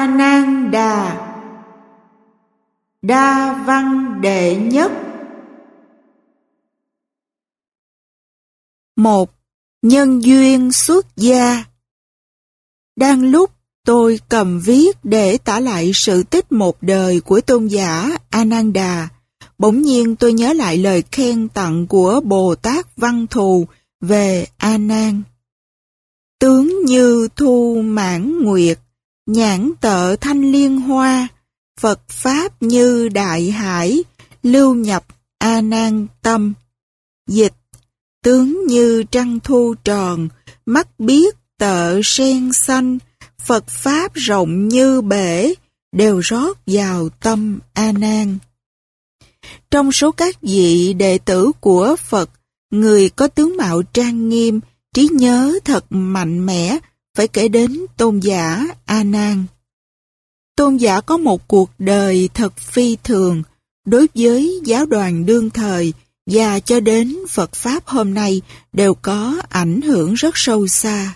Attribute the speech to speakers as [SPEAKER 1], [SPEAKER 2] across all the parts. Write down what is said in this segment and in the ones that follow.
[SPEAKER 1] A Nan Đà. Đa văn đệ nhất. 1. Nhân duyên xuất gia. Đang lúc tôi cầm viết để tả lại sự tích một đời của tôn giả A Nan Đà, bỗng nhiên tôi nhớ lại lời khen tặng của Bồ Tát Văn Thù về A Nan. Tướng như thu mãn nguyệt, nhãn tợ thanh liên hoa, Phật Pháp như đại hải, lưu nhập A Nan tâm. Dịch: tướng như trăng thu tròn, mắt biết tợ sen xanh, Phật Pháp rộng như bể, đều rót vào tâm A Nan. Trong số các vị đệ tử của Phật, người có tướng mạo trang nghiêm, trí nhớ thật mạnh mẽ, phải kể đến tôn giả A Nan. Tôn giả có một cuộc đời thật phi thường đối với giáo đoàn đương thời và cho đến Phật Pháp hôm nay đều có ảnh hưởng rất sâu xa.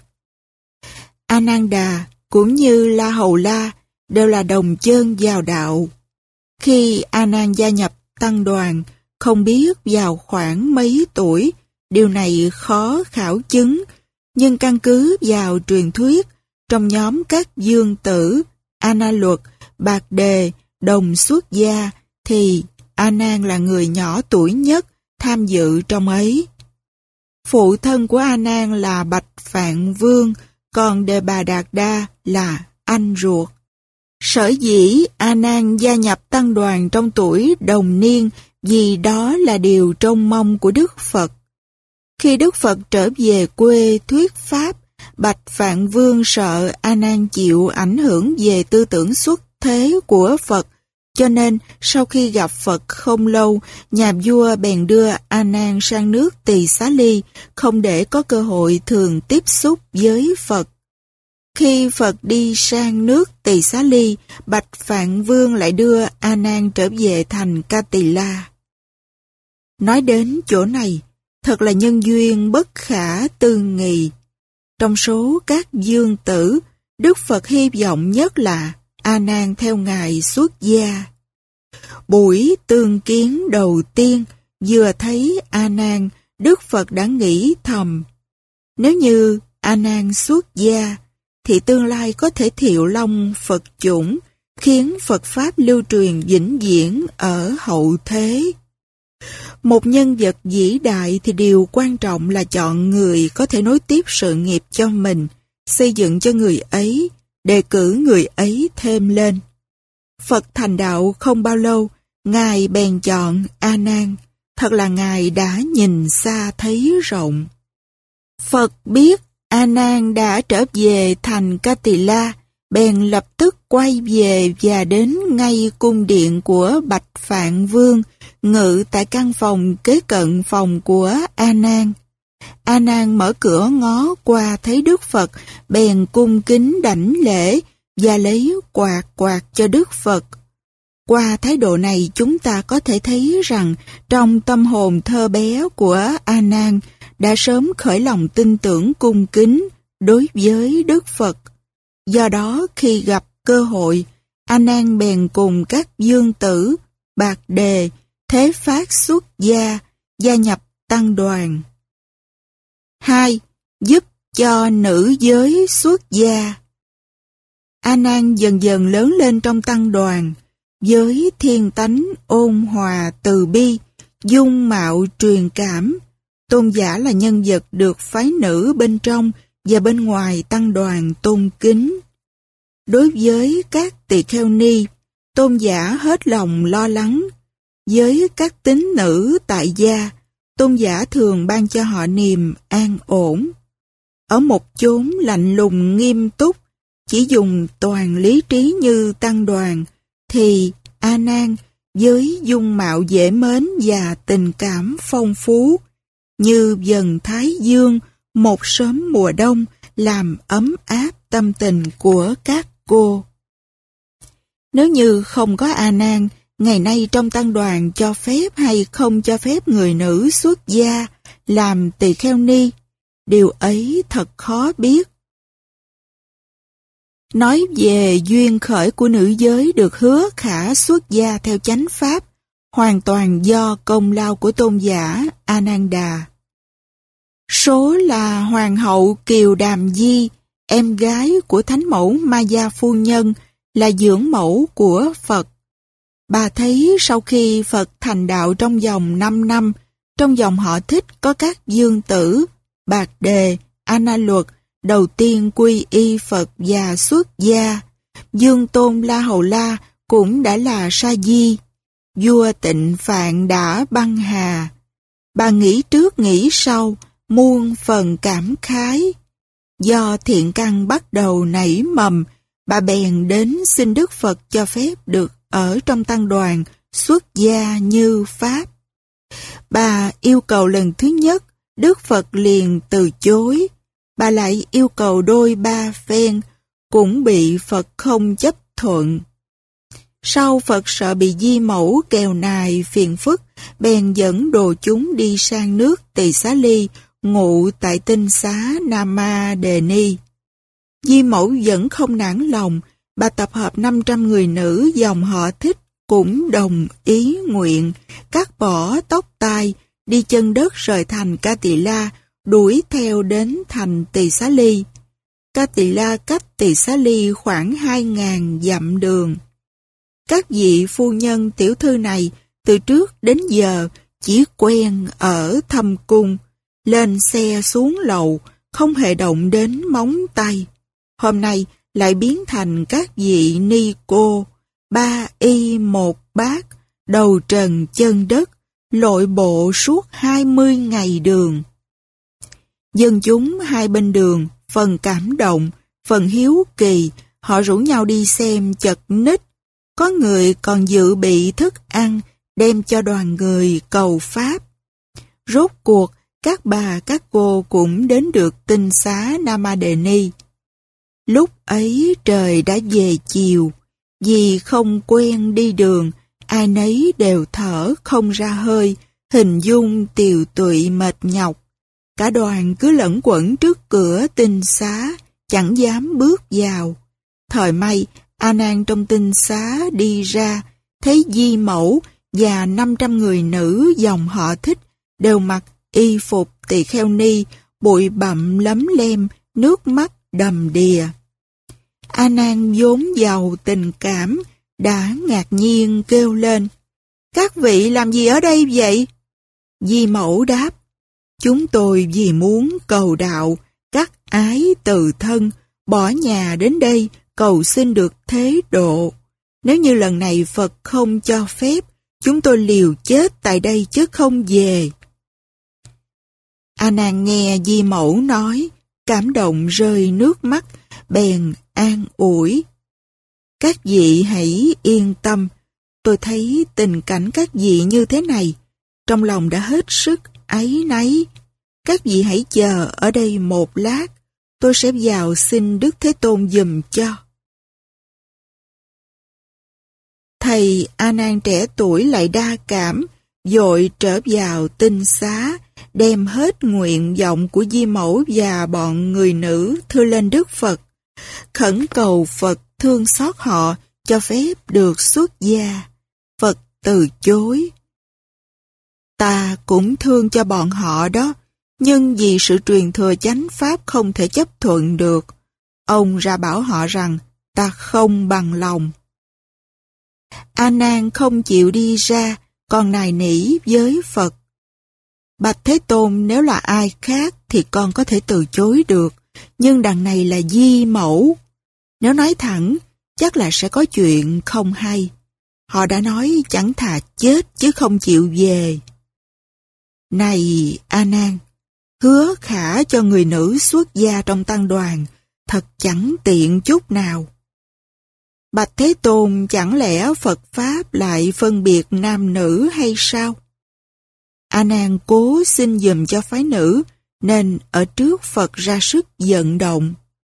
[SPEAKER 1] A Nan Đà cũng như La Hầu La đều là đồng chân vào đạo. Khi A Nan gia nhập tăng đoàn, không biết vào khoảng mấy tuổi, điều này khó khảo chứng, nhưng căn cứ vào truyền thuyết, trong nhóm các dương tử, A Na Luật, Bạc Đề, đồng xuất gia, thì A Nan là người nhỏ tuổi nhất tham dự trong ấy. Phụ thân của A Nan là Bạch Phạn Vương, còn Đề Bà Đạt Đa là anh ruột. Sở dĩ A Nan gia nhập tăng đoàn trong tuổi đồng niên vì đó là điều trông mong của Đức Phật. Khi Đức Phật trở về quê thuyết pháp, Bạch Phạn Vương sợ A Nan chịu ảnh hưởng về tư tưởng xuất thế của Phật, cho nên sau khi gặp Phật không lâu, nhà vua bèn đưa A Nan sang nước Tỳ Xá Ly, không để có cơ hội thường tiếp xúc với Phật. Khi Phật đi sang nước Tỳ Xá Ly, Bạch Phạn Vương lại đưa A Nan trở về thành Ca Tỳ La. Nói đến chỗ này, thật là nhân duyên bất khả tư nghị. Trong số các dương tử, Đức Phật hy vọng nhất là A Nan theo Ngài xuất gia. Buổi tương kiến đầu tiên, vừa thấy A Nan, Đức Phật đã nghĩ thầm: nếu như A Nan xuất gia, thì tương lai có thể thiệu long Phật chủng, khiến Phật Pháp lưu truyền vĩnh viễn ở hậu thế. Một nhân vật vĩ đại thì điều quan trọng là chọn người có thể nối tiếp sự nghiệp cho mình, xây dựng cho người ấy, đề cử người ấy thêm lên. Phật thành đạo không bao lâu, Ngài bèn chọn A Nan, thật là Ngài đã nhìn xa thấy rộng. Phật biết A Nan đã trở về thành Ca Tỳ La, bèn lập tức quay về và đến ngay cung điện của Bạch Phạn Vương, ngự tại căn phòng kế cận phòng của A Nan. A Nan mở cửa ngó qua thấy Đức Phật, bèn cung kính đảnh lễ và lấy quạt cho Đức Phật. Qua thái độ này chúng ta có thể thấy rằng trong tâm hồn thơ bé của A Nan đã sớm khởi lòng tin tưởng cung kính đối với Đức Phật. Do đó khi gặp cơ hội, A Nan bèn cùng các dương tử, Bạc Đề, Thế Phát xuất gia, gia nhập tăng đoàn. 2. Giúp cho nữ giới xuất gia. A Nan dần dần lớn lên trong tăng đoàn, với thiên tánh ôn hòa từ bi, dung mạo truyền cảm. Tôn giả là nhân vật được phái nữ bên trong và bên ngoài tăng đoàn tôn kính. Đối với các tỳ kheo ni, tôn giả hết lòng lo lắng. Với các tín nữ tại gia, tôn giả thường ban cho họ niềm an ổn. Ở một chốn lạnh lùng nghiêm túc, chỉ dùng toàn lý trí như tăng đoàn, thì A Nan với dung mạo dễ mến và tình cảm phong phú, như dần thái dương một sớm mùa đông, làm ấm áp tâm tình của các cô. Nếu như không có A Nan, ngày nay trong tăng đoàn cho phép hay không cho phép người nữ xuất gia làm tỳ kheo ni, điều ấy thật khó biết. nói về duyên khởi của nữ giới được hứa khả xuất gia theo chánh pháp, hoàn toàn do công lao của tôn giả Ananda. Số là Hoàng hậu Kiều Đàm Di, em gái của Thánh mẫu Maya Phu Nhân, là dưỡng mẫu của Phật. Bà thấy sau khi Phật thành đạo trong vòng 5 năm, trong dòng họ Thích có các dương tử, Bạc Đề, Ana Luật, đầu tiên quy y Phật và xuất gia. Dương Tôn La Hầu La cũng đã là sa di. Vua Tịnh Phạn đã băng hà. Bà nghĩ trước nghĩ sau, muôn phần cảm khái. Do thiện căn bắt đầu nảy mầm, bà bèn đến xin Đức Phật cho phép được ở trong tăng đoàn xuất gia như Pháp. Bà yêu cầu lần thứ nhất, Đức Phật liền từ chối. Bà lại yêu cầu đôi ba phen, cũng bị Phật không chấp thuận. Sau Phật sợ bị di mẫu kèo nài phiền phức, bèn dẫn đồ chúng đi sang nước Tỳ Xá Ly, ngụ tại tinh xá Nama Đề Ni. Di mẫu vẫn không nản lòng, bà tập hợp 500 người nữ dòng họ Thích cũng đồng ý nguyện, cắt bỏ tóc tai, đi chân đất rời thành Ca Tỳ La, đuổi theo đến thành Tỳ Xá Ly. Ca Tỳ La cách Tỳ Xá Ly khoảng 2.000 dặm đường. Các vị phu nhân tiểu thư này từ trước đến giờ chỉ quen ở thâm cung, lên xe xuống lầu, không hề động đến móng tay. Hôm nay lại biến thành các vị ni cô, 3 y 1 bát, đầu trần chân đất, lội bộ suốt 20 ngày đường. Dân chúng hai bên đường, phần cảm động, phần hiếu kỳ, họ rủ nhau đi xem chật ních. Có người còn dự bị thức ăn, đem cho đoàn người cầu Pháp. Rốt cuộc, các bà các cô cũng đến được tinh xá Nama Đề Ni. Lúc ấy trời đã về chiều, vì không quen đi đường, ai nấy đều thở không ra hơi, hình dung tiều tụy mệt nhọc. Cả đoàn cứ lẩn quẩn trước cửa tinh xá, chẳng dám bước vào. Thời may, A Nan trong tinh xá đi ra, thấy di mẫu và 500 người nữ dòng họ Thích đều mặc y phục tỳ kheo ni, bụi bặm lấm lem, nước mắt đầm đìa. A Nan vốn giàu tình cảm, đã ngạc nhiên kêu lên: "Các vị làm gì ở đây vậy?" Di mẫu đáp: "Chúng tôi vì muốn cầu đạo, cắt ái từ thân, bỏ nhà đến đây, cầu xin được thế độ. Nếu như lần này Phật không cho phép, chúng tôi liều chết tại đây chứ không về." A Nan nghe di mẫu nói, cảm động rơi nước mắt, bèn an ủi: "Các vị hãy yên tâm, tôi thấy tình cảnh các vị như thế này, trong lòng đã hết sức áy náy. Các vị hãy chờ ở đây một lát, tôi sẽ vào xin Đức Thế Tôn giùm cho." Thầy A Nan trẻ tuổi lại đa cảm, vội trở vào tinh xá, đem hết nguyện vọng của di mẫu và bọn người nữ thưa lên Đức Phật, khẩn cầu Phật thương xót họ, cho phép được xuất gia. Phật từ chối: "Ta cũng thương cho bọn họ đó, nhưng vì sự truyền thừa chánh pháp không thể chấp thuận được. Ông ra bảo họ rằng ta không bằng lòng." A Nan không chịu đi ra, còn nài nỉ với Phật: "Bạch Thế Tôn, nếu là ai khác thì con có thể từ chối được, nhưng đằng này là di mẫu. Nếu nói thẳng, chắc là sẽ có chuyện không hay. Họ đã nói chẳng thà chết chứ không chịu về." "Này A Nan, hứa khả cho người nữ xuất gia trong tăng đoàn, thật chẳng tiện chút nào." "Bạch Thế Tôn, chẳng lẽ Phật Pháp lại phân biệt nam nữ hay sao?" A Nan cố xin giùm cho phái nữ, nên ở trước Phật ra sức vận động.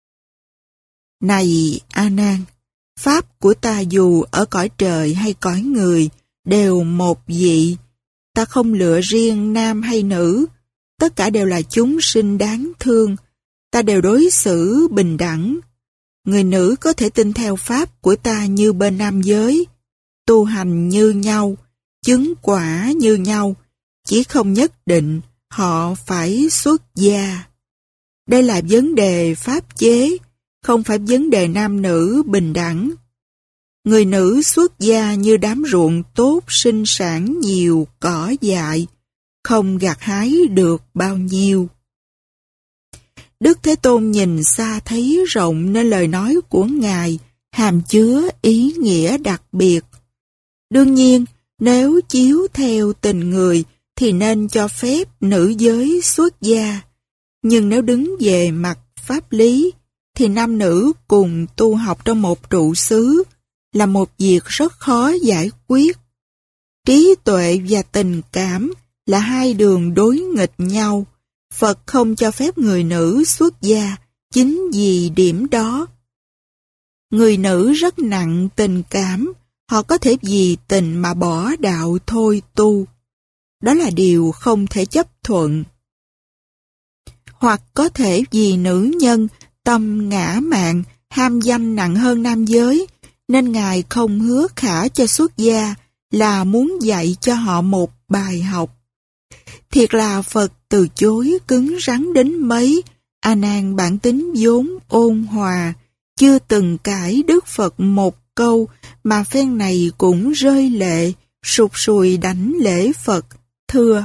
[SPEAKER 1] "Này A Nan, Pháp của ta dù ở cõi trời hay cõi người, đều một vị. Ta không lựa riêng nam hay nữ, tất cả đều là chúng sinh đáng thương. Ta đều đối xử bình đẳng. người nữ có thể tin theo pháp của ta như bên nam giới, tu hành như nhau, chứng quả như nhau, chỉ không nhất định họ phải xuất gia. Đây là vấn đề pháp chế, không phải vấn đề nam nữ bình đẳng. Người nữ xuất gia như đám ruộng tốt sinh sản nhiều cỏ dại, không gặt hái được bao nhiêu. Đức Thế Tôn nhìn xa thấy rộng nên lời nói của Ngài hàm chứa ý nghĩa đặc biệt. Đương nhiên, nếu chiếu theo tình người thì nên cho phép nữ giới xuất gia. Nhưng nếu đứng về mặt pháp lý thì nam nữ cùng tu học trong một trụ xứ là một việc rất khó giải quyết. Trí tuệ và tình cảm là hai đường đối nghịch nhau. Phật không cho phép người nữ xuất gia chính vì điểm đó. Người nữ rất nặng tình cảm, họ có thể vì tình mà bỏ đạo thôi tu. Đó là điều không thể chấp thuận. Hoặc có thể vì nữ nhân tâm ngã mạn, ham danh nặng hơn nam giới, nên Ngài không hứa khả cho xuất gia là muốn dạy cho họ một bài học. Thiệt là Phật từ chối cứng rắn đến mấy, A Nan bản tính vốn ôn hòa, chưa từng cãi Đức Phật một câu mà phen này cũng rơi lệ, sụt sùi đảnh lễ Phật, thưa: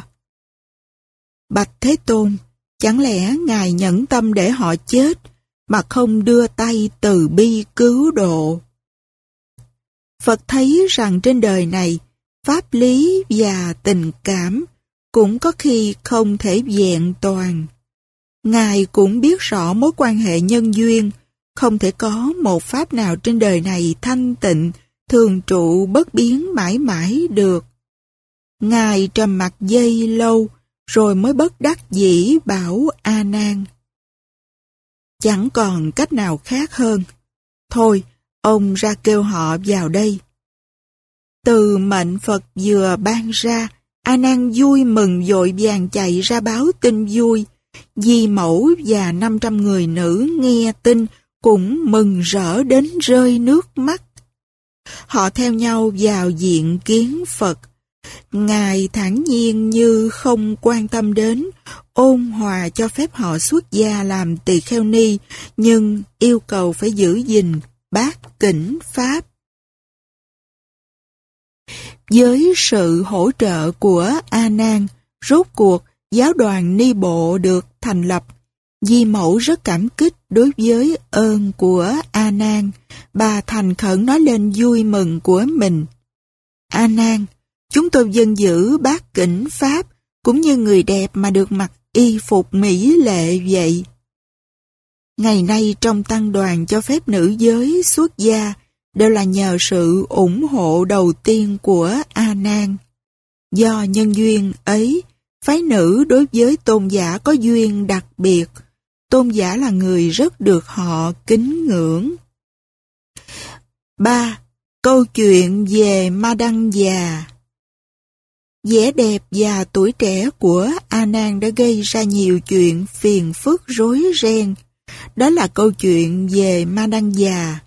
[SPEAKER 1] Bạch Thế Tôn, chẳng lẽ Ngài nhẫn tâm để họ chết mà không đưa tay từ bi cứu độ? Phật thấy rằng trên đời này, pháp lý và tình cảm cũng có khi không thể vẹn toàn. Ngài cũng biết rõ mối quan hệ nhân duyên, không thể có một pháp nào trên đời này thanh tịnh, thường trụ bất biến mãi mãi được. Ngài trầm mặc giây lâu, rồi mới bất đắc dĩ bảo A Nan: Chẳng còn cách nào khác hơn. Thôi, ông ra kêu họ vào đây. Từ mệnh Phật vừa ban ra, A Nan vui mừng vội vàng chạy ra báo tin vui. Di Mẫu và 500 người nữ nghe tin cũng mừng rỡ đến rơi nước mắt. Họ theo nhau vào diện kiến Phật. Ngài thản nhiên như không quan tâm đến, ôn hòa cho phép họ xuất gia làm tỳ kheo ni, nhưng yêu cầu phải giữ gìn bát kỉnh pháp. Với sự hỗ trợ của A Nan, rốt cuộc giáo đoàn Ni Bộ được thành lập. Di Mẫu rất cảm kích đối với ơn của A Nan. Bà thành khẩn nói lên vui mừng của mình: A Nan, chúng tôi vâng giữ bát kỉnh pháp, cũng như người đẹp mà được mặc y phục mỹ lệ vậy. Ngày nay trong tăng đoàn cho phép nữ giới xuất gia đều là nhờ sự ủng hộ đầu tiên của A Nan. Do nhân duyên ấy, phái nữ đối với tôn giả có duyên đặc biệt. Tôn giả là người rất được họ kính ngưỡng. 3. Câu chuyện về Ma Đăng già. Vẻ đẹp và tuổi trẻ của A Nan đã gây ra nhiều chuyện phiền phức rối ren. Đó là câu chuyện về Ma Đăng già.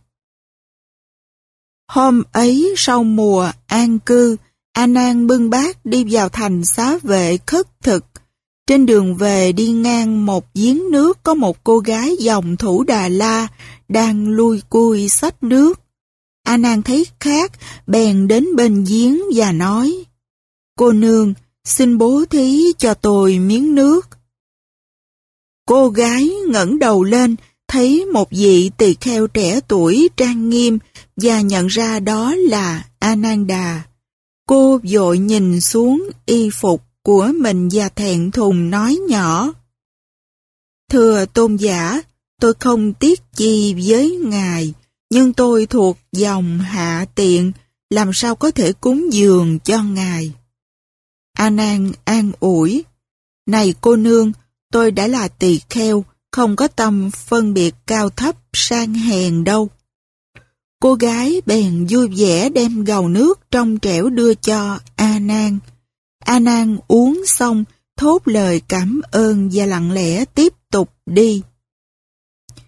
[SPEAKER 1] Hôm ấy sau mùa an cư, A Nan bưng bát đi vào thành Xá Vệ khất thực. Trên đường về đi ngang một giếng nước có một cô gái dòng Thủ Đà La đang lui cui xách nước. A Nan thấy khác, bèn đến bên giếng và nói: Cô nương, xin bố thí cho tôi miếng nước. Cô gái ngẩng đầu lên, thấy một vị tỳ kheo trẻ tuổi trang nghiêm và nhận ra đó là Ananda. Cô vội nhìn xuống y phục của mình và thẹn thùng nói nhỏ: Thưa tôn giả, tôi không tiếc chi với ngài, nhưng tôi thuộc dòng hạ tiện, làm sao có thể cúng dường cho ngài. A Nan an ủi: Này cô nương, tôi đã là tỳ kheo, không có tâm phân biệt cao thấp sang hèn đâu. Cô gái bèn vui vẻ đem gầu nước trong trẻo đưa cho A Nan. A Nan uống xong, thốt lời cảm ơn và lặng lẽ tiếp tục đi.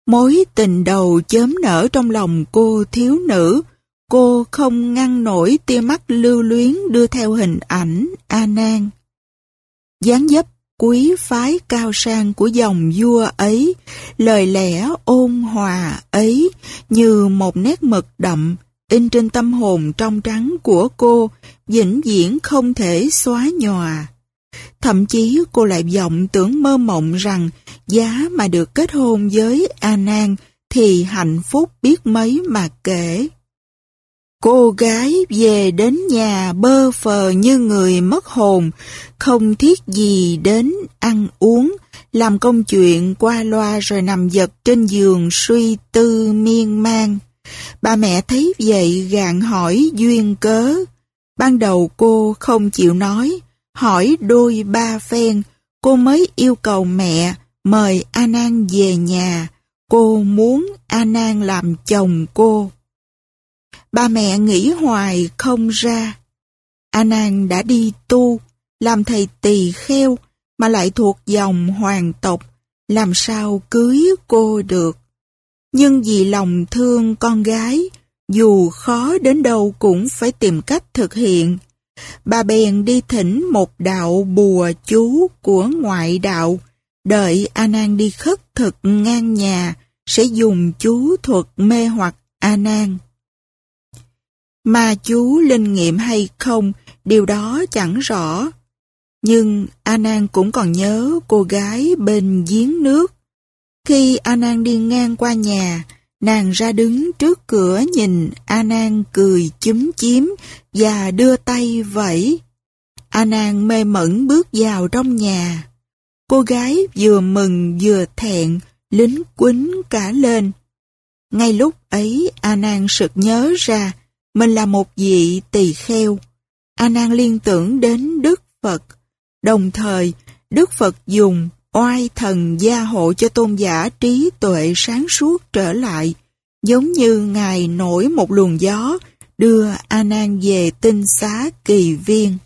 [SPEAKER 1] Mối tình đầu chớm nở trong lòng cô thiếu nữ, cô không ngăn nổi tia mắt lưu luyến đưa theo hình ảnh A Nan. Dáng dấp quý phái cao sang của dòng vua ấy, lời lẽ ôn hòa ấy như một nét mực đậm in trên tâm hồn trong trắng của cô, vĩnh viễn không thể xóa nhòa. Thậm chí cô lại vọng tưởng mơ mộng rằng giá mà được kết hôn với A Nan thì hạnh phúc biết mấy mà kể. Cô gái về đến nhà bơ phờ như người mất hồn, không thiết gì đến ăn uống, làm công chuyện qua loa rồi nằm vật trên giường suy tư miên man. Ba mẹ thấy vậy gạn hỏi duyên cớ. Ban đầu cô không chịu nói, hỏi đôi ba phen, cô mới yêu cầu mẹ mời A Nan về nhà. Cô muốn A Nan làm chồng cô. Ba mẹ nghĩ hoài không ra. A Nan đã đi tu, làm thầy tỳ kheo, mà lại thuộc dòng hoàng tộc, làm sao cưới cô được. Nhưng vì lòng thương con gái, dù khó đến đâu cũng phải tìm cách thực hiện. Bà bèn đi thỉnh một đạo bùa chú của ngoại đạo, đợi A Nan đi khất thực ngang nhà, sẽ dùng chú thuật mê hoặc A Nan. Mà chú linh nghiệm hay không, điều đó chẳng rõ. Nhưng A Nan cũng còn nhớ cô gái bên giếng nước. Khi A Nan đi ngang qua nhà, nàng ra đứng trước cửa nhìn A Nan cười chúm chím và đưa tay vẫy. A Nan mê mẩn bước vào trong nhà. Cô gái vừa mừng vừa thẹn, lính quýnh cả lên. Ngay lúc ấy A Nan sực nhớ ra mình là một vị tỳ kheo. A Nan liên tưởng đến Đức Phật. Đồng thời, Đức Phật dùng oai thần gia hộ cho tôn giả trí tuệ sáng suốt trở lại, giống như Ngài nổi một luồng gió, đưa A Nan về tinh xá Kỳ Viên.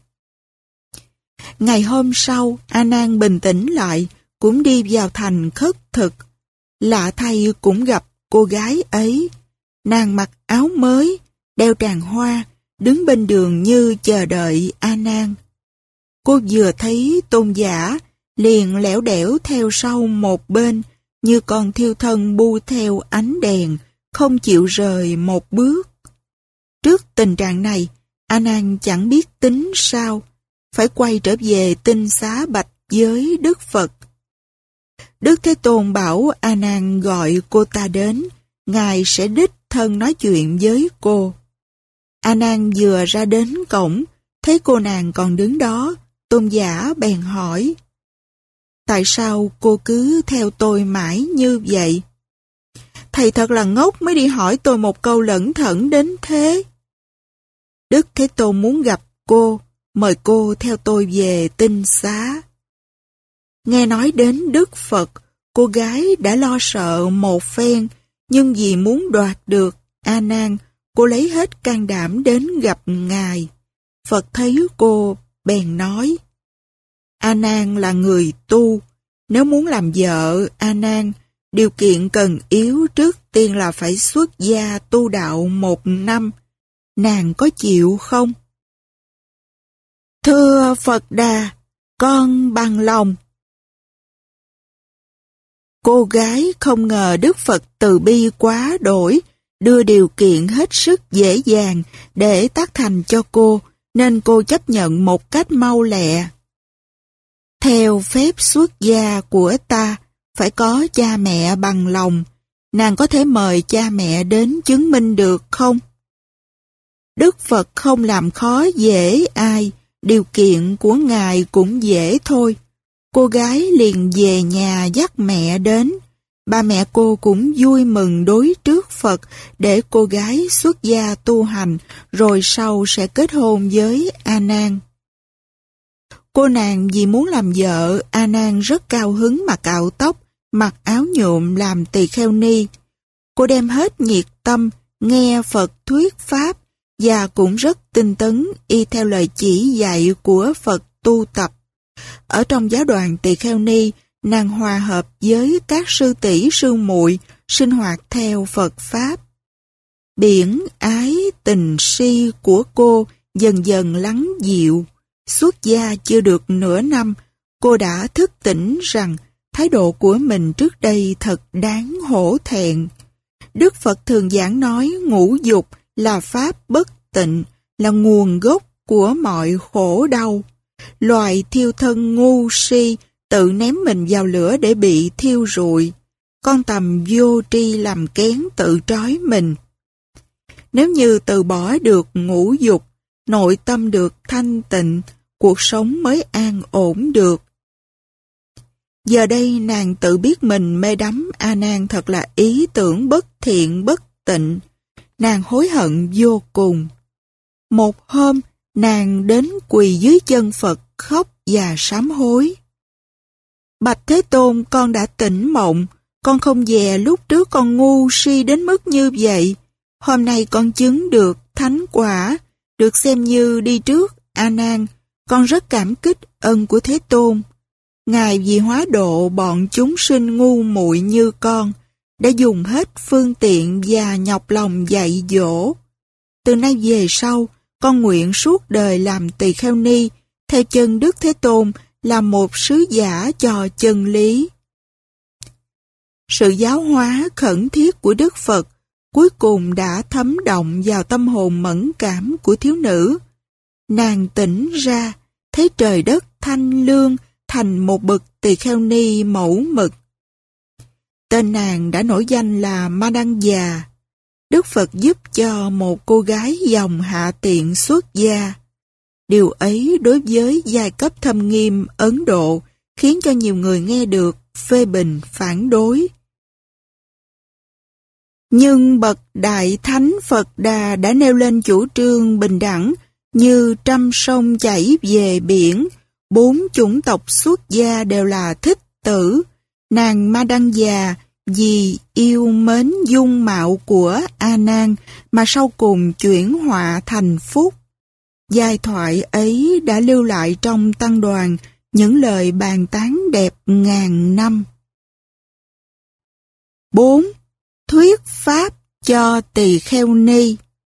[SPEAKER 1] Ngày hôm sau, A Nan bình tĩnh lại, cũng đi vào thành khất thực. Lạ thay cũng gặp cô gái ấy. Nàng mặc áo mới, đeo tràng hoa, đứng bên đường như chờ đợi A Nan. Cô vừa thấy tôn giả, liền lẻo đẻo theo sau một bên, như con thiêu thân bu theo ánh đèn, không chịu rời một bước. Trước tình trạng này, A Nan chẳng biết tính sao, phải quay trở về tinh xá bạch với Đức Phật. Đức Thế Tôn bảo A Nan gọi cô ta đến, Ngài sẽ đích thân nói chuyện với cô. A Nan vừa ra đến cổng, thấy cô nàng còn đứng đó, tôn giả bèn hỏi: tại sao cô cứ theo tôi mãi như vậy? Thầy thật là ngốc mới đi hỏi tôi một câu lẩn thẩn đến thế. Đức Thế Tôn muốn gặp cô, mời cô theo tôi về tinh xá. Nghe nói đến Đức Phật, cô gái đã lo sợ một phen, nhưng vì muốn đoạt được A Nan, cô lấy hết can đảm đến gặp Ngài. Phật thấy cô, bèn nói: A Nan là người tu, nếu muốn làm vợ A Nan, điều kiện cần yếu trước tiên là phải xuất gia tu đạo 1 năm. Nàng có chịu không? Thưa Phật Đà, con bằng lòng. Cô gái không ngờ Đức Phật từ bi quá đổi, đưa điều kiện hết sức dễ dàng để tác thành cho cô, nên cô chấp nhận một cách mau lẹ. Theo phép xuất gia của ta, phải có cha mẹ bằng lòng. Nàng có thể mời cha mẹ đến chứng minh được không? Đức Phật không làm khó dễ ai, điều kiện của Ngài cũng dễ thôi. Cô gái liền về nhà dắt mẹ đến. Ba mẹ cô cũng vui mừng đối trước Phật để cô gái xuất gia tu hành, rồi sau sẽ kết hôn với A Nan. Cô nàng vì muốn làm vợ A Nan rất cao hứng mà cạo tóc, mặc áo nhuộm làm tỳ kheo ni. Cô đem hết nhiệt tâm nghe Phật thuyết pháp và cũng rất tinh tấn y theo lời chỉ dạy của Phật tu tập. Ở trong giáo đoàn tỳ kheo ni, nàng hòa hợp với các sư tỷ sư muội, sinh hoạt theo Phật Pháp. Biển ái tình si của cô dần dần lắng dịu. Xuất gia chưa được nửa năm, cô đã thức tỉnh rằng thái độ của mình trước đây thật đáng hổ thẹn. Đức Phật thường giảng nói ngũ dục là pháp bất tịnh, là nguồn gốc của mọi khổ đau. Loài thiêu thân ngu si tự ném mình vào lửa để bị thiêu rụi. Con tầm vô tri làm kén tự trói mình. Nếu như từ bỏ được ngũ dục, nội tâm được thanh tịnh, cuộc sống mới an ổn được. Giờ đây nàng tự biết mình mê đắm A Nan thật là ý tưởng bất thiện bất tịnh. Nàng hối hận vô cùng. Một hôm, nàng đến quỳ dưới chân Phật khóc và sám hối. Bạch Thế Tôn, con đã tỉnh mộng, con không dè lúc trước con ngu si đến mức như vậy. Hôm nay con chứng được thánh quả, được xem như đi trước A Nan. Con rất cảm kích ân của Thế Tôn. Ngài vì hóa độ bọn chúng sinh ngu muội như con, đã dùng hết phương tiện và nhọc lòng dạy dỗ. Từ nay về sau, con nguyện suốt đời làm tỳ kheo ni, theo chân Đức Thế Tôn, là một sứ giả cho chân lý. Sự giáo hóa khẩn thiết của Đức Phật cuối cùng đã thấm động vào tâm hồn mẫn cảm của thiếu nữ. Nàng tỉnh ra, thấy trời đất thanh lương, thành một bậc tỳ kheo ni mẫu mực. Tên nàng đã nổi danh là Ma Đăng Già. Đức Phật giúp cho một cô gái dòng hạ tiện xuất gia. Điều ấy đối với giai cấp thâm nghiêm Ấn Độ khiến cho nhiều người nghe được phê bình phản đối. Nhưng bậc Đại Thánh Phật Đà đã nêu lên chủ trương bình đẳng như trăm sông chảy về biển, 4 chủng tộc xuất gia đều là thích tử. Nàng Ma Đăng Già vì yêu mến dung mạo của A Nan mà sau cùng chuyển họa thành phúc. Giai thoại ấy đã lưu lại trong tăng đoàn những lời bàn tán đẹp ngàn năm. 4. Thuyết pháp cho tỳ kheo ni.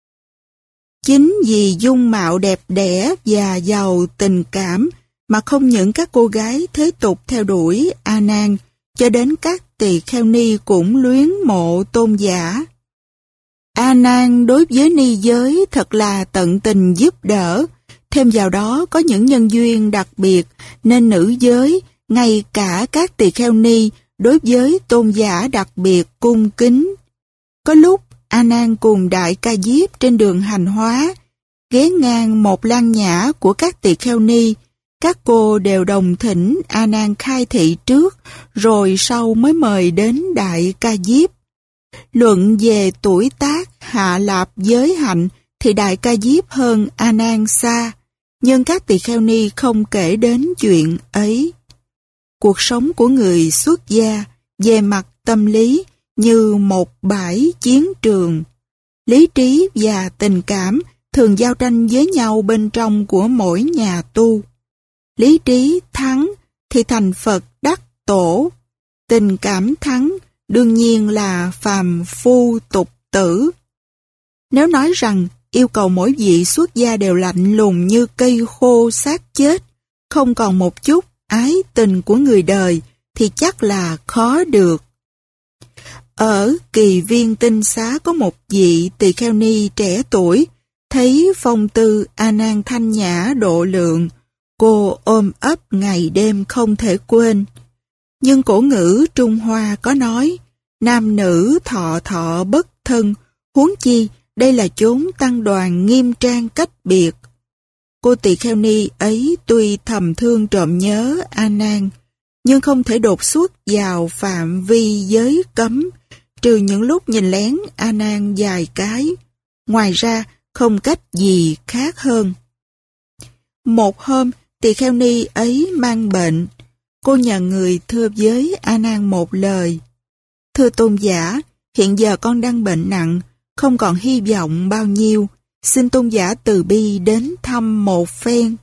[SPEAKER 1] Chính vì dung mạo đẹp đẽ và giàu tình cảm mà không những các cô gái thế tục theo đuổi A Nan, cho đến các tỳ kheo ni cũng luyến mộ tôn giả. A Nan đối với ni giới thật là tận tình giúp đỡ, thêm vào đó có những nhân duyên đặc biệt nên nữ giới, ngay cả các tỳ kheo ni đối với tôn giả đặc biệt cung kính. Có lúc A Nan cùng Đại Ca Diếp trên đường hành hóa, ghé ngang một lan nhã của các tỳ kheo ni. Các cô đều đồng thỉnh A Nan khai thị trước, rồi sau mới mời đến Đại Ca Diếp. Luận về tuổi tác, hạ lạp giới hạnh thì Đại Ca Diếp hơn A Nan xa, nhưng các tỳ kheo ni không kể đến chuyện ấy. Cuộc sống của người xuất gia về mặt tâm lý như một bãi chiến trường. Lý trí và tình cảm thường giao tranh với nhau bên trong của mỗi nhà tu. Lý trí thắng thì thành Phật đắc tổ. Tình cảm thắng đương nhiên là phàm phu tục tử. Nếu nói rằng yêu cầu mỗi vị xuất gia đều lạnh lùng như cây khô xác chết, không còn một chút ái tình của người đời, thì chắc là khó được. Ở Kỳ Viên Tinh Xá có một vị tỳ kheo ni trẻ tuổi, thấy phong tư A Nan thanh nhã độ lượng, cô ôm ấp ngày đêm không thể quên. Nhưng cổ ngữ Trung Hoa có nói, nam nữ thọ thọ bất thân, huống chi đây là chốn tăng đoàn nghiêm trang cách biệt. Cô tỳ kheo ni ấy tuy thầm thương trộm nhớ A Nan, nhưng không thể đột xuất vào phạm vi giới cấm, trừ những lúc nhìn lén A Nan vài cái. Ngoài ra, không cách gì khác hơn. Một hôm, tỳ kheo ni ấy mang bệnh. Cô nhờ người thưa với A Nan một lời. Thưa tôn giả, hiện giờ con đang bệnh nặng, không còn hy vọng bao nhiêu. Xin tôn giả từ bi đến thăm một phen.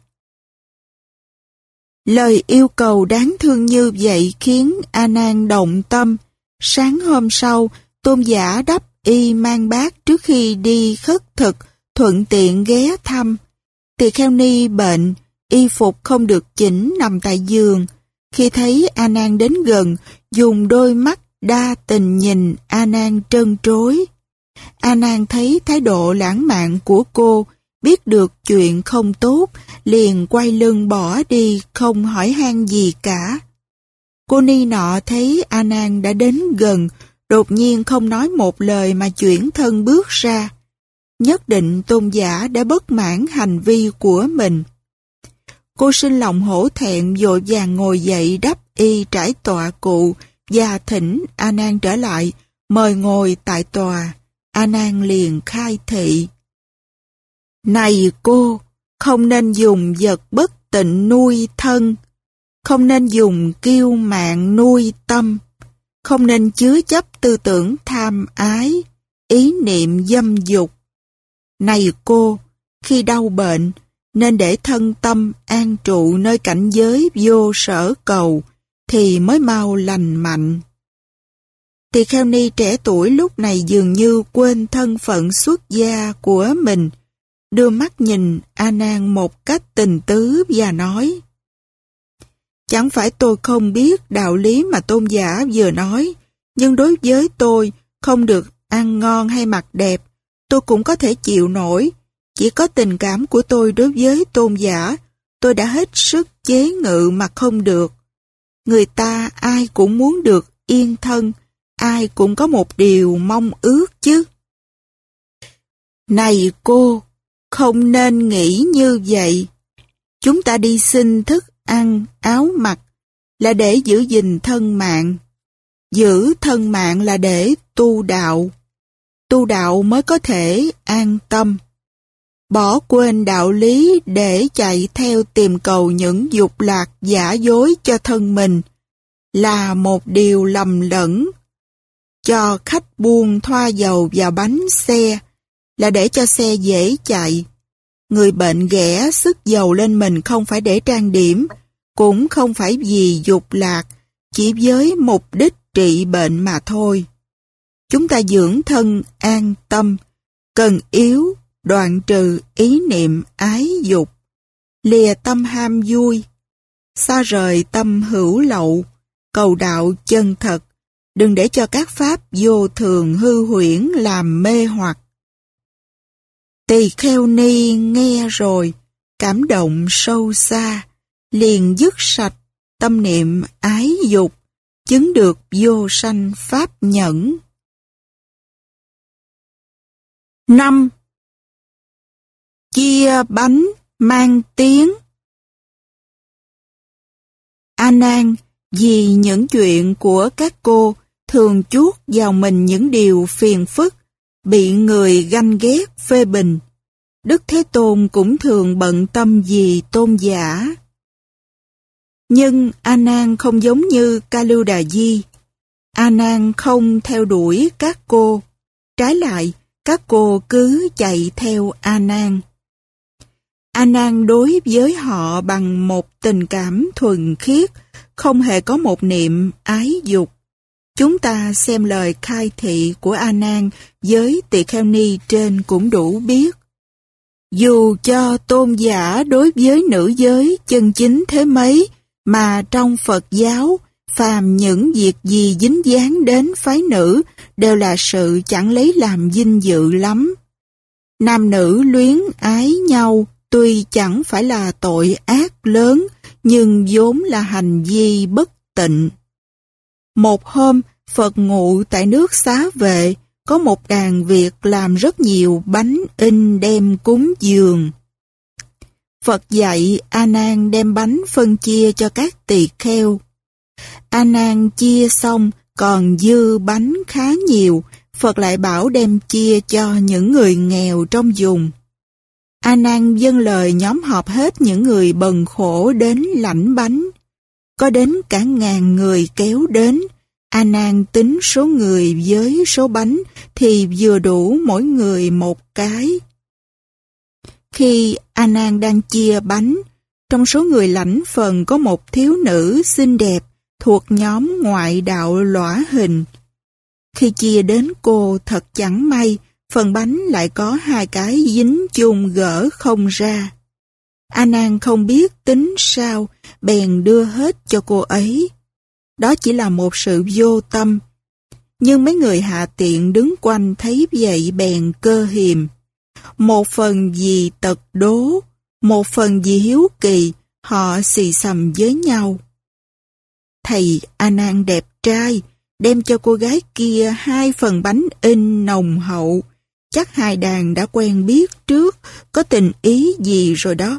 [SPEAKER 1] Lời yêu cầu đáng thương như vậy khiến A Nan động tâm. Sáng hôm sau, Tôn giả đắp y mang bát trước khi đi khất thực, thuận tiện ghé thăm. Tỳ kheo ni bệnh, y phục không được chỉnh nằm tại giường. Khi thấy A Nan đến gần, dùng đôi mắt đa tình nhìn A Nan trân trối. A Nan thấy thái độ lãng mạn của cô, biết được chuyện không tốt, liền quay lưng bỏ đi, không hỏi han gì cả. Cô ni nọ thấy A Nan đã đến gần, đột nhiên không nói một lời mà chuyển thân bước ra. Nhất định tôn giả đã bất mãn hành vi của mình. Cô sinh lòng hổ thẹn, vội vàng ngồi dậy đắp y trải tọa cụ và thỉnh A Nan trở lại, mời ngồi tại tòa. A Nan liền khai thị: Này cô, không nên dùng vật bất tịnh nuôi thân, không nên dùng kiêu mạn nuôi tâm, không nên chứa chấp tư tưởng tham ái, ý niệm dâm dục. Này cô, khi đau bệnh, nên để thân tâm an trụ nơi cảnh giới vô sở cầu, thì mới mau lành mạnh. Tỳ kheo ni trẻ tuổi lúc này dường như quên thân phận xuất gia của mình, đưa mắt nhìn A Nan một cách tình tứ và nói: Chẳng phải tôi không biết đạo lý mà tôn giả vừa nói, nhưng đối với tôi, không được ăn ngon hay mặc đẹp, tôi cũng có thể chịu nổi. Chỉ có tình cảm của tôi đối với tôn giả, tôi đã hết sức chế ngự mà không được. Người ta ai cũng muốn được yên thân, ai cũng có một điều mong ước chứ. Này cô, không nên nghĩ như vậy. Chúng ta đi xin thức ăn, áo mặc là để giữ gìn thân mạng. Giữ thân mạng là để tu đạo. Tu đạo mới có thể an tâm. Bỏ quên đạo lý để chạy theo tìm cầu những dục lạc giả dối cho thân mình là một điều lầm lẫn. Cho khách buôn thoa dầu vào bánh xe là để cho xe dễ chạy. Người bệnh ghẻ sức dầu lên mình không phải để trang điểm, cũng không phải vì dục lạc, chỉ với mục đích trị bệnh mà thôi. Chúng ta dưỡng thân an tâm, cần yếu, đoạn trừ ý niệm ái dục, lìa tâm ham vui, xa rời tâm hữu lậu, cầu đạo chân thật, đừng để cho các pháp vô thường hư huyễn làm mê hoặc. Tỳ kheo ni nghe rồi, cảm động sâu xa, liền dứt sạch tâm niệm ái dục, chứng được vô sanh pháp nhẫn. 5. Chia bánh mang tiếng. A Nan, vì những chuyện của các cô thường chuốc vào mình những điều phiền phức, bị người ganh ghét phê bình. Đức Thế Tôn cũng thường bận tâm vì tôn giả. Nhưng A Nan không giống như Ca Lưu Đà Di. A Nan không theo đuổi các cô. Trái lại, các cô cứ chạy theo A Nan. A Nan đối với họ bằng một tình cảm thuần khiết, không hề có một niệm ái dục. Chúng ta xem lời khai thị của A Nan với tỳ kheo ni trên cũng đủ biết. Dù cho tôn giả đối với nữ giới chân chính thế mấy, mà trong Phật giáo, phàm những việc gì dính dáng đến phái nữ đều là sự chẳng lấy làm vinh dự lắm. Nam nữ luyến ái nhau tuy chẳng phải là tội ác lớn, nhưng vốn là hành vi bất tịnh. Một hôm, Phật ngụ tại nước Xá Vệ, có một đàn Việt làm rất nhiều bánh in đem cúng dường. Phật dạy A Nan đem bánh phân chia cho các tỳ kheo. A Nan chia xong còn dư bánh khá nhiều, Phật lại bảo đem chia cho những người nghèo trong vùng. A Nan vâng lời nhóm họp hết những người bần khổ đến lãnh bánh. Có đến cả 1000 người kéo đến. A Nan tính số người với số bánh thì vừa đủ mỗi người một cái. Khi A Nan đang chia bánh, trong số người lãnh phần có một thiếu nữ xinh đẹp thuộc nhóm ngoại đạo lõa hình. Khi chia đến cô thật chẳng may, phần bánh lại có 2 cái dính chung gỡ không ra. A Nan không biết tính sao, bèn đưa hết cho cô ấy. Đó chỉ là một sự vô tâm. Nhưng mấy người hạ tiện đứng quanh thấy vậy bèn cơ hiềm. Một phần vì tật đố, một phần vì hiếu kỳ, họ xì xầm với nhau. Thầy A Nan đẹp trai, đem cho cô gái kia 2 phần bánh in nồng hậu. Chắc hai đàn đã quen biết trước, có tình ý gì rồi đó.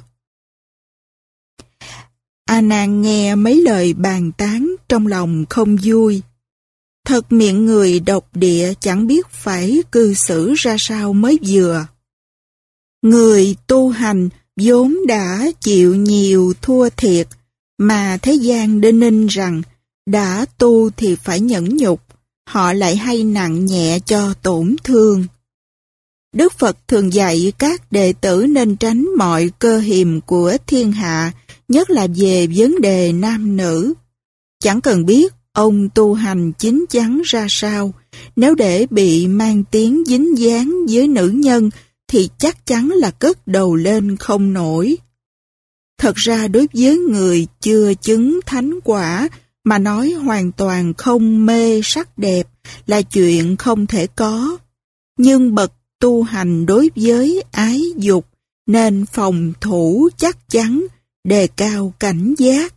[SPEAKER 1] A Nan nghe mấy lời bàn tán trong lòng không vui. Thật miệng người độc địa chẳng biết phải cư xử ra sao mới vừa. Người tu hành vốn đã chịu nhiều thua thiệt, mà thế gian đinh ninh rằng đã tu thì phải nhẫn nhục, họ lại hay nặng nhẹ cho tổn thương. Đức Phật thường dạy các đệ tử nên tránh mọi cơ hiềm của thiên hạ, nhất là về vấn đề nam nữ. Chẳng cần biết ông tu hành chín chắn ra sao, nếu để bị mang tiếng dính dáng với nữ nhân thì chắc chắn là cất đầu lên không nổi. Thật ra đối với người chưa chứng thánh quả mà nói hoàn toàn không mê sắc đẹp là chuyện không thể có. Nhưng bậc tu hành đối với ái dục nên phòng thủ chắc chắn, đề cao cảnh giác.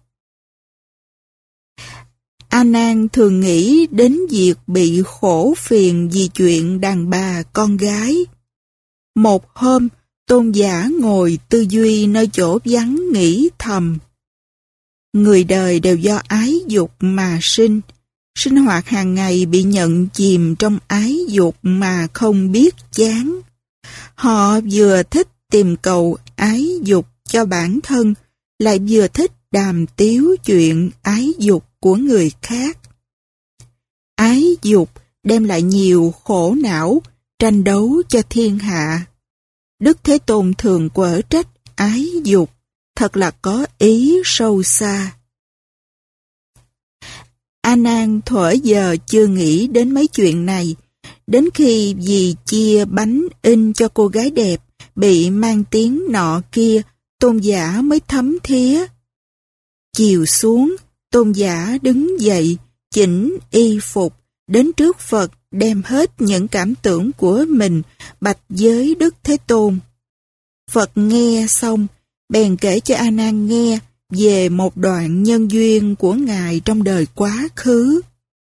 [SPEAKER 1] A Nan thường nghĩ đến việc bị khổ phiền vì chuyện đàn bà con gái. Một hôm, Tôn giả ngồi tư duy nơi chỗ vắng nghĩ thầm. Người đời đều do ái dục mà sinh hoạt hàng ngày bị nhận chìm trong ái dục mà không biết chán. Họ vừa thích tìm cầu ái dục cho bản thân, lại vừa thích đàm tiếu chuyện ái dục của người khác. Ái dục đem lại nhiều khổ não, tranh đấu cho thiên hạ. Đức Thế Tôn thường quở trách ái dục, thật là có ý sâu xa. A Nan thuở giờ chưa nghĩ đến mấy chuyện này, đến khi vì chia bánh in cho cô gái đẹp bị mang tiếng nọ kia, Tôn giả mới thấm thía. Chiều xuống, Tôn giả đứng dậy, chỉnh y phục, đến trước Phật đem hết những cảm tưởng của mình bạch với Đức Thế Tôn. Phật nghe xong, bèn kể cho A Nan nghe về một đoạn nhân duyên của Ngài trong đời quá khứ.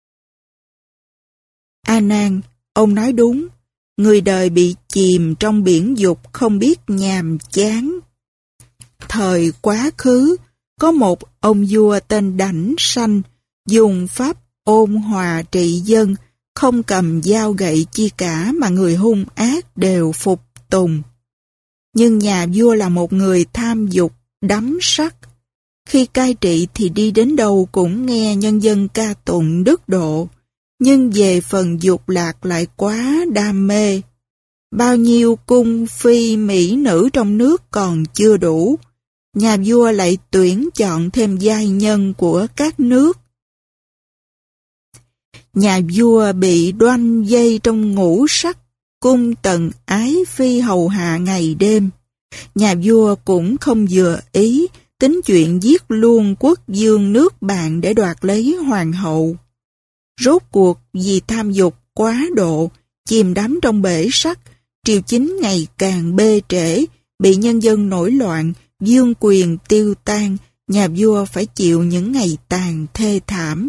[SPEAKER 1] A Nan, ông nói đúng, người đời bị chìm trong biển dục không biết nhàm chán. Thời quá khứ, có một ông vua tên Đảnh Sanh, dùng pháp ôn hòa trị dân, không cầm dao gậy chi cả mà người hung ác đều phục tùng. Nhưng nhà vua là một người tham dục, đắm sắc. Khi cai trị thì đi đến đâu cũng nghe nhân dân ca tụng đức độ, nhưng về phần dục lạc lại quá đam mê. Bao nhiêu cung phi mỹ nữ trong nước còn chưa đủ, nhà vua lại tuyển chọn thêm giai nhân của các nước. Nhà vua bị đoanh dây trong ngũ sắc, cung tần ái phi hầu hạ ngày đêm. Nhà vua cũng không vừa ý, tính chuyện giết luôn quốc vương nước bạn để đoạt lấy hoàng hậu. Rốt cuộc vì tham dục quá độ, chìm đắm trong bể sắc, triều chính ngày càng bê trễ, bị nhân dân nổi loạn, vương quyền tiêu tan, nhà vua phải chịu những ngày tàn thê thảm.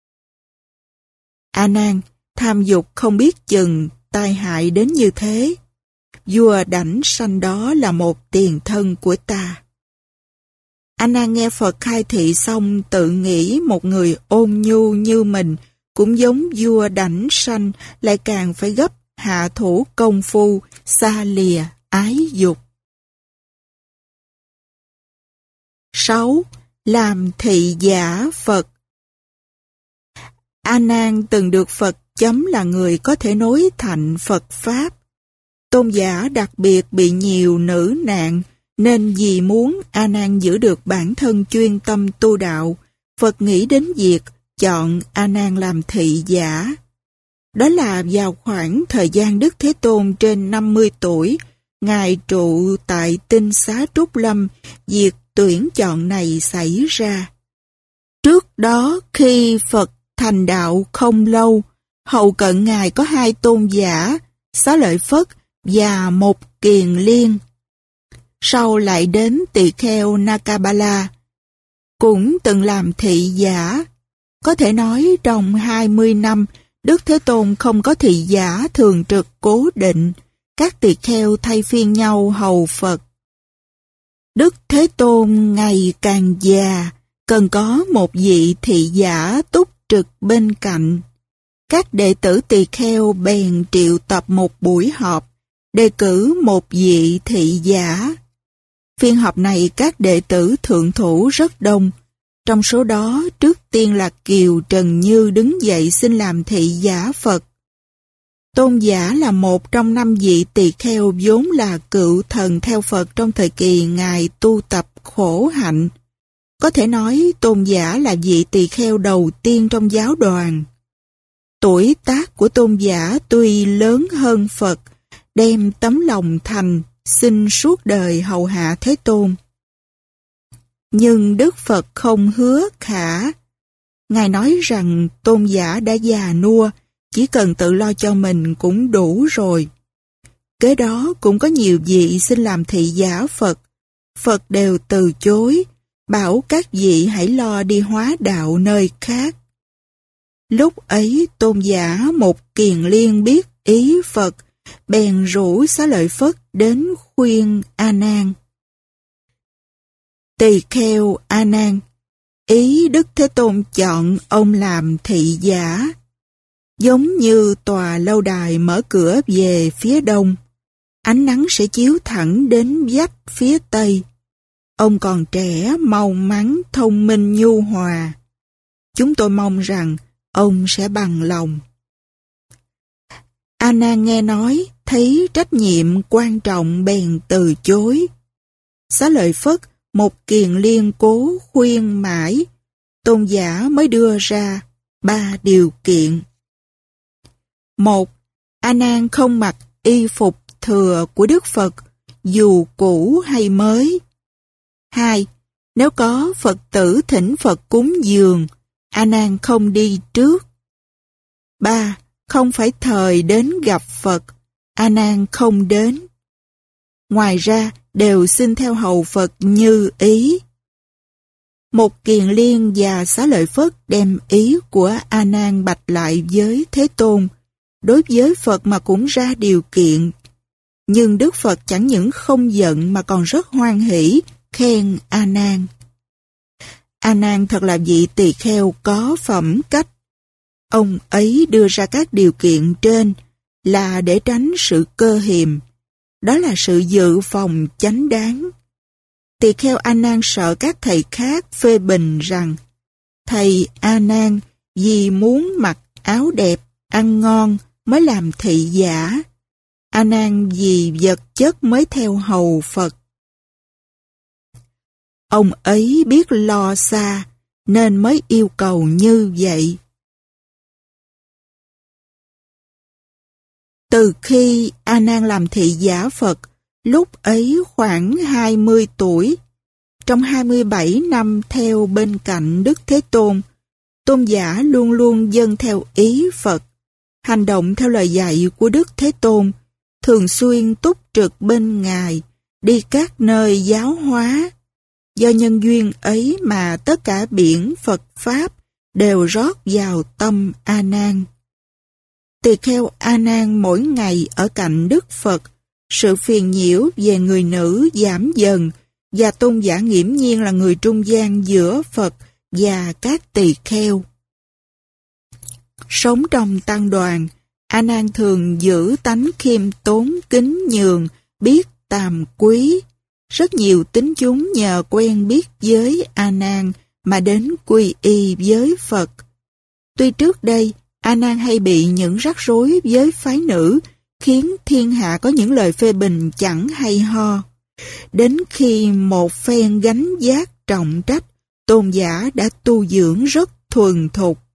[SPEAKER 1] A Nan, tham dục không biết chừng, tai hại đến như thế. Vua Đảnh Sanh đó là một tiền thân của ta. A Nan nghe Phật khai thị xong tự nghĩ một người ôn nhu như mình, cũng giống vua Đảnh Sanh, lại càng phải gấp hạ thủ công phu, xa lìa ái dục. 6. Làm thị giả Phật. A Nan từng được Phật chấm là người có thể nối thành Phật Pháp. Tôn giả đặc biệt bị nhiều nữ nạn, nên vì muốn A Nan giữ được bản thân chuyên tâm tu đạo, Phật nghĩ đến việc chọn A Nan làm thị giả. Đó là vào khoảng thời gian Đức Thế Tôn trên 50 tuổi, Ngài trụ tại Tinh Xá Trúc Lâm, việc tuyển chọn này xảy ra. Trước đó, khi Phật thành đạo không lâu, hậu cận Ngài có 2 tôn giả, Xá Lợi Phất và Một Kiền Liên. Sau lại đến tỳ kheo Nakabala, cũng từng làm thị giả. Có thể nói trong 20 năm, Đức Thế Tôn không có thị giả thường trực cố định, các tỳ kheo thay phiên nhau hầu Phật. Đức Thế Tôn ngày càng già, cần có một vị thị giả túc trực bên cạnh. Các đệ tử tỳ kheo bèn triệu tập một buổi họp, đề cử một vị thị giả. Phiên họp này các đệ tử thượng thủ rất đông. Trong số đó, trước tiên là Kiều Trần Như đứng dậy xin làm thị giả Phật. Tôn giả là một trong 5 vị tỳ kheo vốn là cựu thần theo Phật trong thời kỳ Ngài tu tập khổ hạnh. Có thể nói tôn giả là vị tỳ kheo đầu tiên trong giáo đoàn. Tuổi tác của tôn giả tuy lớn hơn Phật, đem tấm lòng thành, xin suốt đời hầu hạ Thế Tôn. Nhưng Đức Phật không hứa khả. Ngài nói rằng tôn giả đã già nua, chỉ cần tự lo cho mình cũng đủ rồi. Kế đó cũng có nhiều vị xin làm thị giả Phật. Phật đều từ chối, bảo các vị hãy lo đi hóa đạo nơi khác. Lúc ấy tôn giả Một Kiền Liên biết ý Phật, bèn rủ Xá Lợi Phất đến khuyên A Nan. Tỳ kheo A Nan, ý Đức Thế Tôn chọn ông làm thị giả. Giống như tòa lâu đài mở cửa về phía đông, ánh nắng sẽ chiếu thẳng đến vách phía tây. Ông còn trẻ, mau mắn, thông minh, nhu hòa. Chúng tôi mong rằng ông sẽ bằng lòng. A Nan nghe nói, thấy trách nhiệm quan trọng bèn từ chối. Xá Lợi Phất, Một Kiền Liên cố khuyên mãi, tôn giả mới đưa ra 3 điều kiện. 1. A Nan không mặc y phục thừa của Đức Phật, dù cũ hay mới. 2. Nếu có Phật tử thỉnh Phật cúng dường, A Nan không đi trước. 3. Không phải thời đến gặp Phật, A Nan không đến. Ngoài ra, đều xin theo hầu Phật như ý. Một Kiền Liên và Xá Lợi Phất đem ý của A Nan bạch lại với Thế Tôn, đối với Phật mà cũng ra điều kiện. Nhưng Đức Phật chẳng những không giận mà còn rất hoan hỷ, khen A Nan. A Nan thật là vị tỳ kheo có phẩm cách. Ông ấy đưa ra các điều kiện trên là để tránh sự cơ hiềm. Đó là sự dự phòng chánh đáng. Tỳ kheo A Nan sợ các thầy khác phê bình rằng thầy A Nan vì muốn mặc áo đẹp, ăn ngon mới làm thị giả. A Nan vì vật chất mới theo hầu Phật. Ông ấy biết lo xa nên mới yêu cầu như vậy. Từ khi A Nan làm thị giả Phật, lúc ấy khoảng 20 tuổi, trong 27 năm theo bên cạnh Đức Thế Tôn, tôn giả luôn luôn dâng theo ý Phật, hành động theo lời dạy của Đức Thế Tôn, thường xuyên túc trực bên Ngài, đi các nơi giáo hóa. Do nhân duyên ấy mà tất cả biển Phật Pháp đều rót vào tâm A Nan. Tỳ kheo A Nan mỗi ngày ở cạnh Đức Phật, sự phiền nhiễu về người nữ giảm dần, và tôn giả nghiễm nhiên là người trung gian giữa Phật và các tỳ kheo. Sống trong tăng đoàn, A Nan thường giữ tánh khiêm tốn, kính nhường, biết tàm quý. Rất nhiều tín chúng nhờ quen biết với A Nan mà đến quy y với Phật. Tuy trước đây, A Nan hay bị những rắc rối với phái nữ, khiến thiên hạ có những lời phê bình chẳng hay ho. Đến khi một phen gánh vác trọng trách, tôn giả đã tu dưỡng rất thuần thục.